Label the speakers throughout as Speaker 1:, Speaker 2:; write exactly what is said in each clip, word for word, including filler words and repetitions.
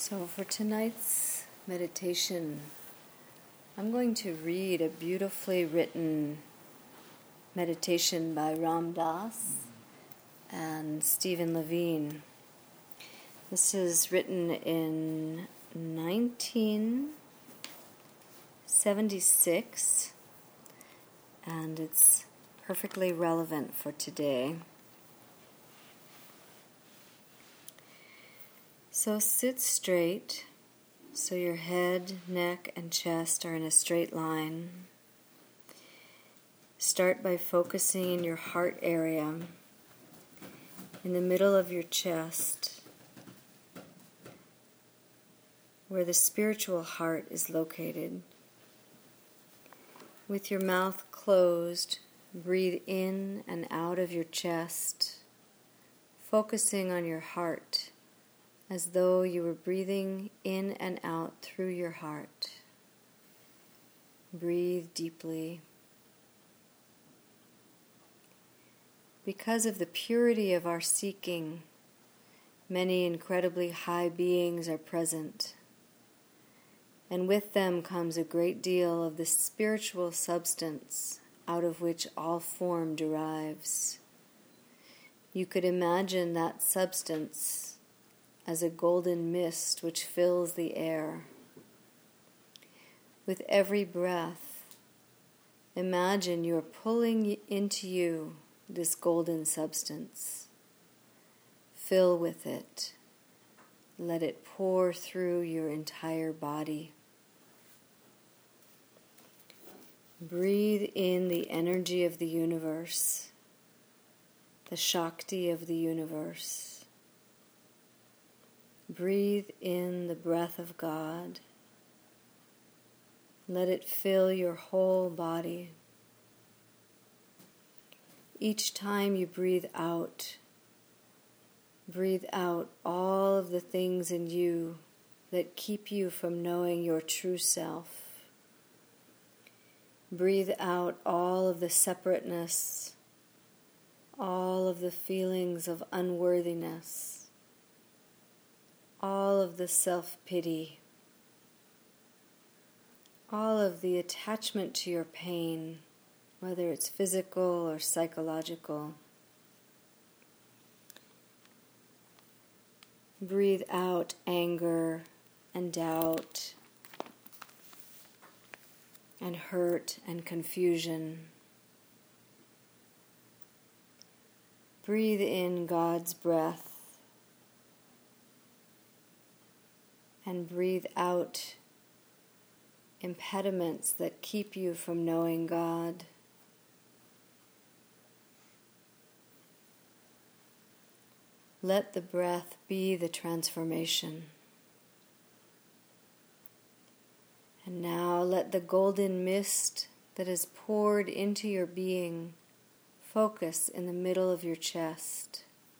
Speaker 1: So for tonight's meditation, I'm going to read a beautifully written meditation by Ram Dass and Stephen Levine. This is written in nineteen seventy-six, and it's perfectly relevant for today. So sit straight, so your head, neck, and chest are in a straight line. Start by focusing in your heart area, in the middle of your chest, where the spiritual heart is located. With your mouth closed, breathe in and out of your chest, focusing on your heart, as though you were breathing in and out through your heart. Breathe deeply. Because of the purity of our seeking, many incredibly high beings are present, and with them comes a great deal of the spiritual substance out of which all form derives. You could imagine that substance as a golden mist which fills the air. With every breath, imagine you are pulling into you this golden substance. Fill with it. Let it pour through your entire body. Breathe in the energy of the universe, the Shakti of the universe. Breathe in the breath of God. Let it fill your whole body. Each time you breathe out, breathe out all of the things in you that keep you from knowing your true self. Breathe out all of the separateness, all of the feelings of unworthiness, all of the self-pity, all of the attachment to your pain, whether it's physical or psychological. Breathe out anger and doubt and hurt and confusion. Breathe in God's breath and breathe out impediments that keep you from knowing God. Let the breath be the transformation. And now let the golden mist that is poured into your being focus in the middle of your chest.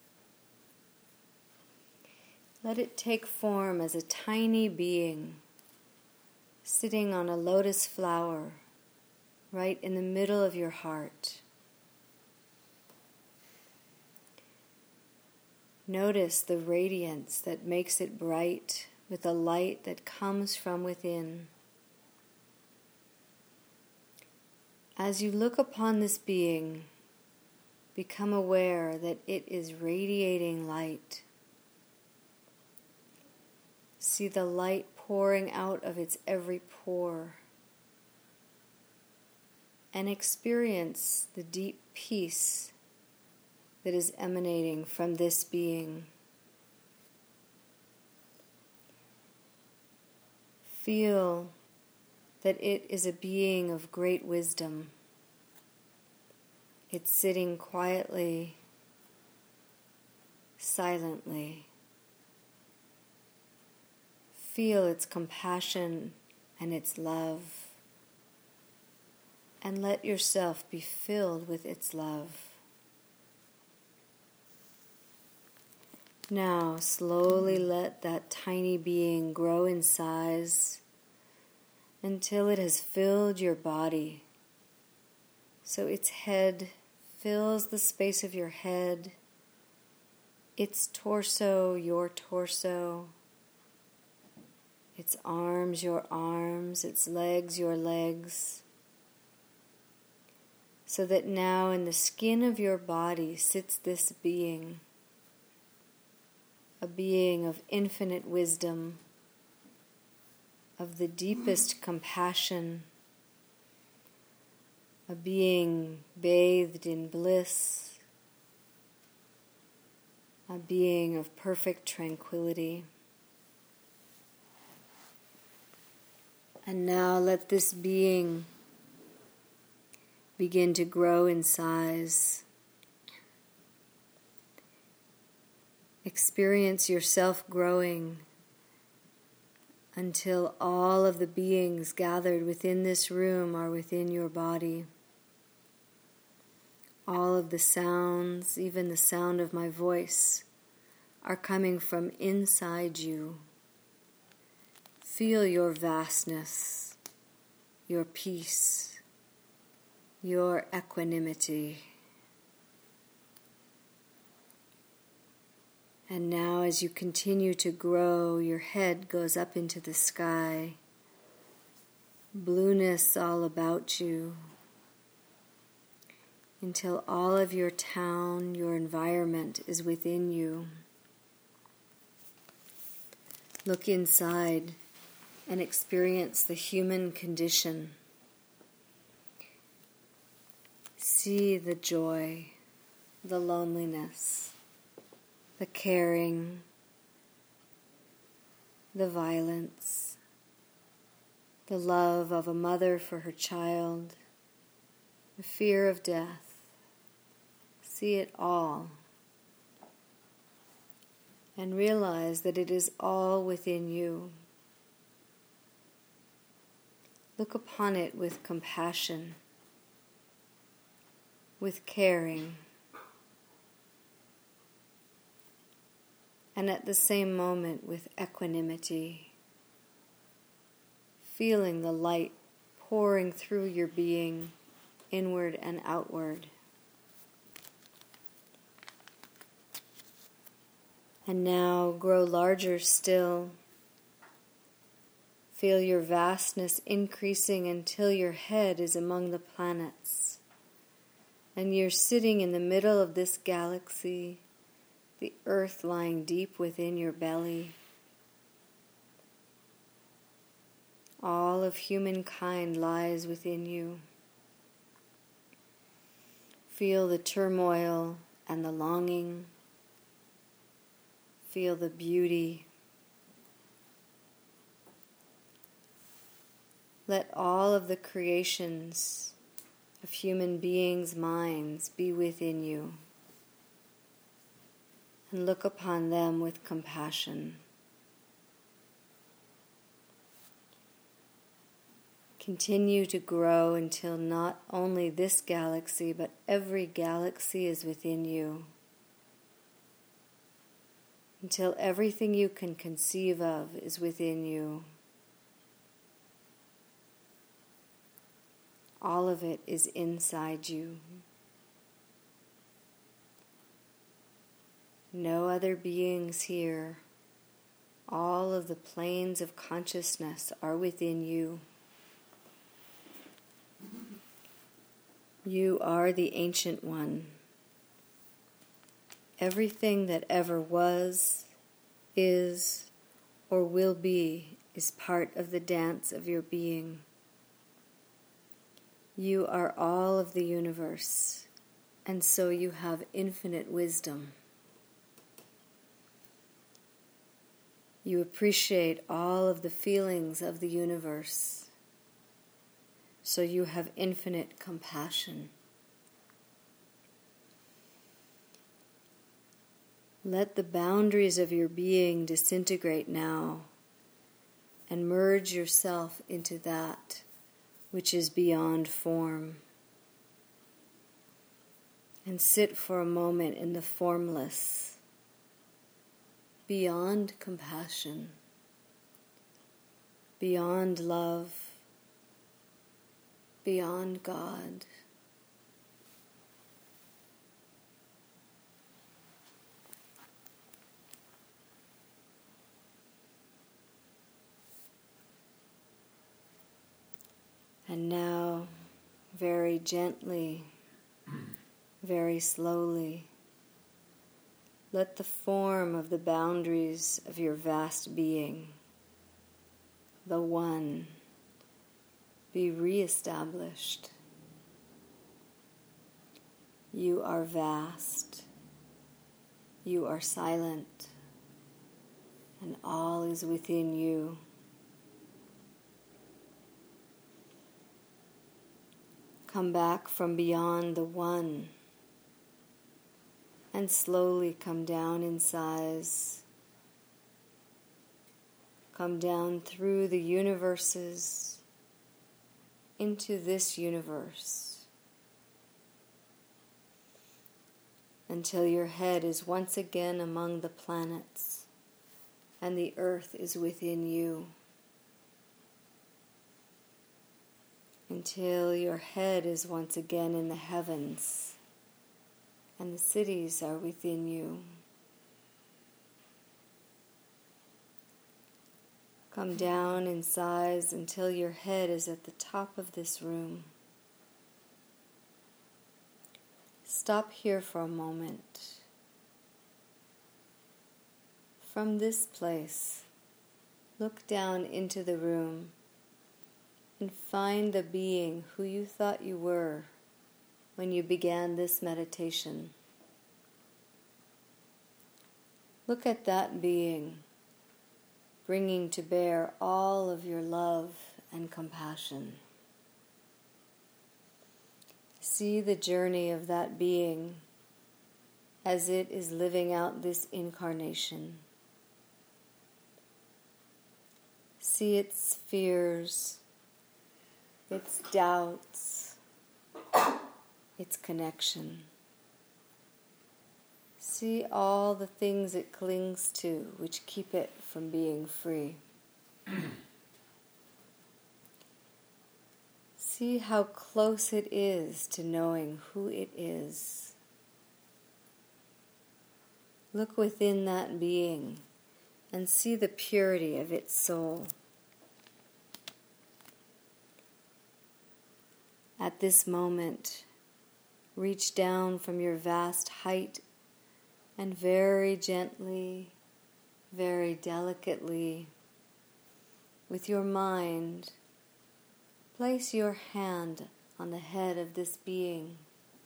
Speaker 1: Let it take form as a tiny being sitting on a lotus flower right in the middle of your heart. Notice the radiance that makes it bright with the light that comes from within. As you look upon this being, become aware that it is radiating light. See the light pouring out of its every pore, and experience the deep peace that is emanating from this being. Feel that it is a being of great wisdom. It's sitting quietly, silently. Feel its compassion and its love, and let yourself be filled with its love. Now, slowly let that tiny being grow in size until it has filled your body. So its head fills the space of your head, its torso, your torso, its arms your arms, its legs your legs, so that now in the skin of your body sits this being, a being of infinite wisdom, of the deepest compassion, a being bathed in bliss, a being of perfect tranquility. And now let this being begin to grow in size. Experience yourself growing until all of the beings gathered within this room are within your body. All of the sounds, even the sound of my voice, are coming from inside you. Feel your vastness, your peace, your equanimity. And now as you continue to grow, your head goes up into the sky. Blueness all about you, until all of your town, your environment is within you. Look inside and experience the human condition. See the joy, the loneliness, the caring, the violence, the love of a mother for her child, the fear of death. See it all. And realize that it is all within you. Look upon it with compassion, with caring, and at the same moment with equanimity, feeling the light pouring through your being, inward and outward. And now grow larger still. Feel your vastness increasing until your head is among the planets. And you're sitting in the middle of this galaxy, the earth lying deep within your belly. All of humankind lies within you. Feel the turmoil and the longing. Feel the beauty. Let all of the creations of human beings' minds be within you, and look upon them with compassion. Continue to grow until not only this galaxy, but every galaxy is within you. Until everything you can conceive of is within you. All of it is inside you. No other beings here. All of the planes of consciousness are within you. You are the Ancient One. Everything that ever was, is, or will be is part of the dance of your being. You are all of the universe, and so you have infinite wisdom. You appreciate all of the feelings of the universe, so you have infinite compassion. Let the boundaries of your being disintegrate now, and merge yourself into that which is beyond form. And sit for a moment in the formless, beyond compassion, beyond love, beyond God. And now, very gently, very slowly, let the form of the boundaries of your vast being, the One, be reestablished. You are vast, you are silent, and all is within you. Come back from beyond the One and slowly come down in size. Come down through the universes into this universe until your head is once again among the planets and the earth is within you. Until your head is once again in the heavens and the cities are within you. Come down in size until your head is at the top of this room. Stop here for a moment. From this place, look down into the room and find the being who you thought you were when you began this meditation. Look at that being, bringing to bear all of your love and compassion. See the journey of that being as it is living out this incarnation. See its fears, its doubts, its connection. See all the things it clings to which keep it from being free. See how close it is to knowing who it is. Look within that being and see the purity of its soul. At this moment, reach down from your vast height and very gently, very delicately, with your mind, place your hand on the head of this being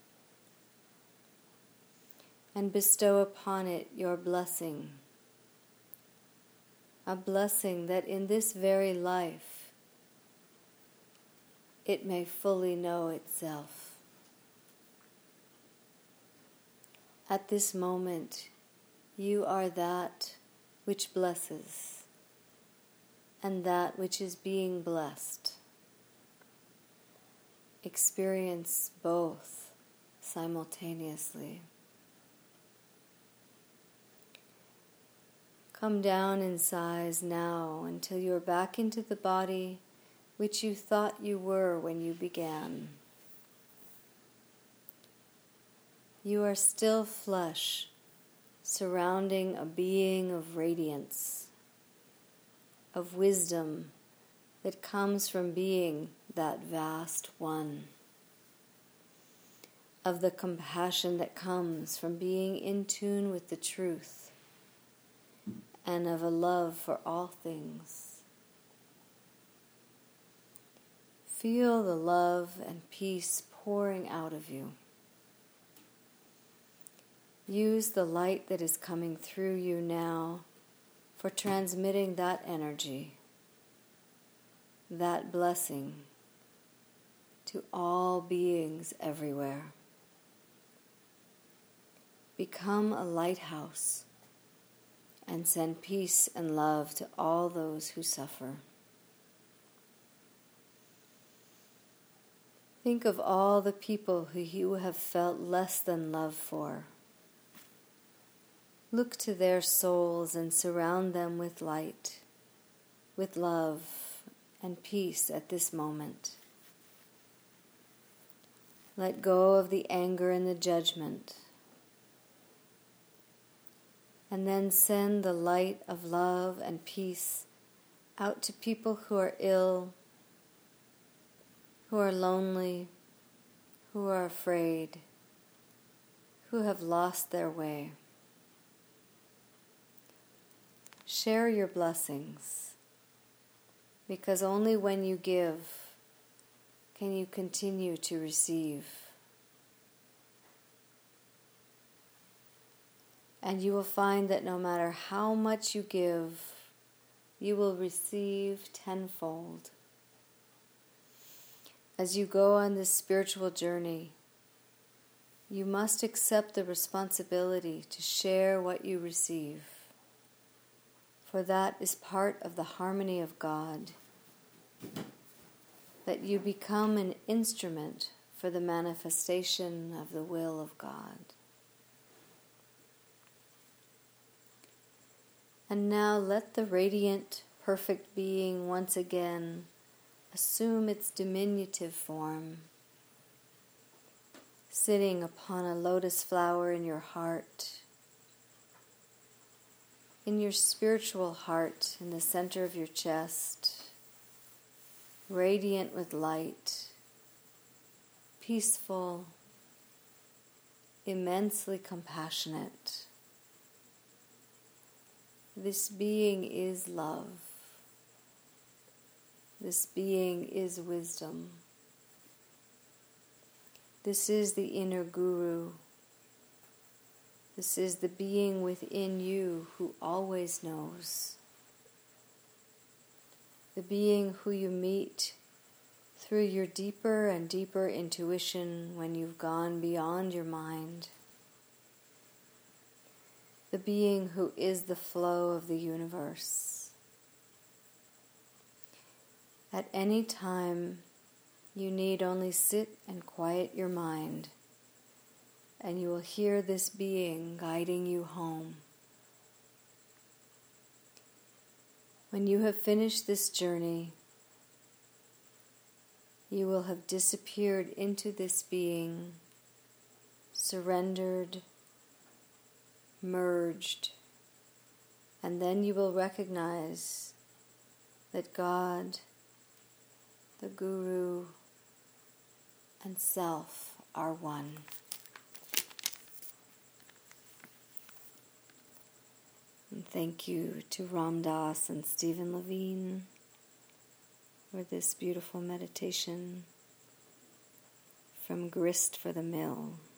Speaker 1: and bestow upon it your blessing, a blessing that in this very life it may fully know itself. At this moment, you are that which blesses and that which is being blessed. Experience both simultaneously. Come down in size now until you are back into the body which you thought you were when you began. You are still flesh, surrounding a being of radiance, of wisdom that comes from being that vast One, of the compassion that comes from being in tune with the truth, and of a love for all things. Feel the love and peace pouring out of you. Use the light that is coming through you now for transmitting that energy, that blessing to all beings everywhere. Become a lighthouse and send peace and love to all those who suffer. Think of all the people who you have felt less than love for. Look to their souls and surround them with light, with love and peace at this moment. Let go of the anger and the judgment, and then send the light of love and peace out to people who are ill, who are lonely, who are afraid, who have lost their way. Share your blessings, because only when you give can you continue to receive. And you will find that no matter how much you give, you will receive tenfold. As you go on this spiritual journey, you must accept the responsibility to share what you receive, for that is part of the harmony of God, that you become an instrument for the manifestation of the will of God. And now let the radiant, perfect being once again assume its diminutive form, sitting upon a lotus flower in your heart, in your spiritual heart, in the center of your chest, radiant with light, peaceful, immensely compassionate. This being is love. This being is wisdom. This is the inner guru. This is the being within you who always knows. The being who you meet through your deeper and deeper intuition when you've gone beyond your mind. The being who is the flow of the universe. At any time, you need only sit and quiet your mind, and you will hear this being guiding you home. When you have finished this journey, you will have disappeared into this being, surrendered, merged, and then you will recognize that God, the Guru, and Self are one. And thank you to Ram Dass and Stephen Levine for this beautiful meditation from Grist for the Mill.